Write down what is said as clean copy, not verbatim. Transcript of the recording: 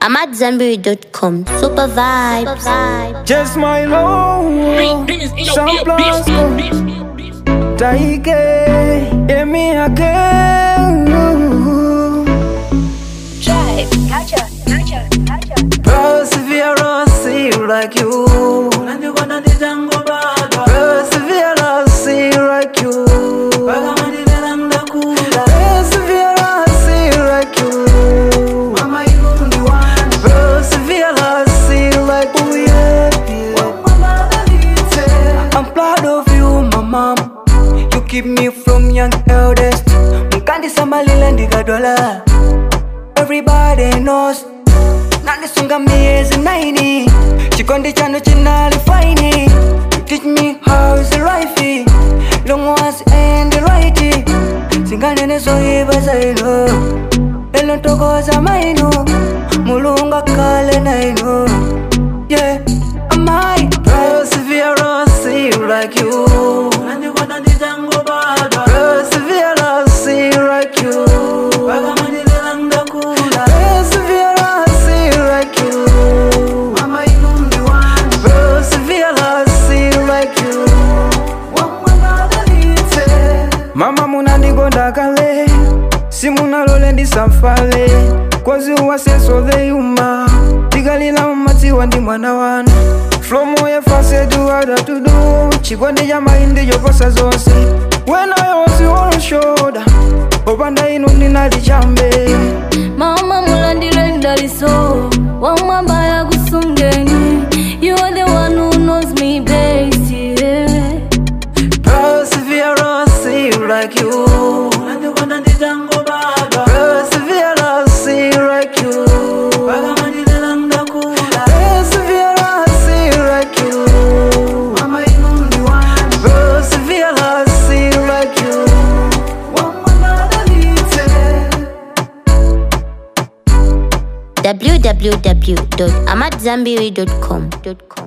AmadZanbury.com. Super vibes. Just my love. San Blasco. Taike. Emi again. Perseverance, see like you. Perseverance, see like you. Perseverance, see like you. Perseverance, see like you. I'm proud of you, my mom. You keep me from young eldest. Mkandi samalila ndigadola. Everybody knows. Nani sunga miezi 90. Chikondi chano chinali fine. You teach me how is the life. Long ones and the righty. Singane so iba zaino. Elo toko za maino. Mulunga kale naino. Yeah, I might perseverance, see like you. Perseverance, see like you. Mama munandigonda kale, simuna lole ndisafale. Kozi uwaseso the yuma, tigalila umati wandi mwana wana. Flomo ya fase do hada to do, chikondi ya maindi yokosa zonsi. When I was on shoulder, obanda inundi nalichambe. Mama mulandile ndaliso, wamwamba ya kusungeni. You are the one who knows me best, yeah. Perseverance, see like you. Perseverance, see like you. Perseverance, see like you. Perseverance, see like you. www.amadzanbury.com.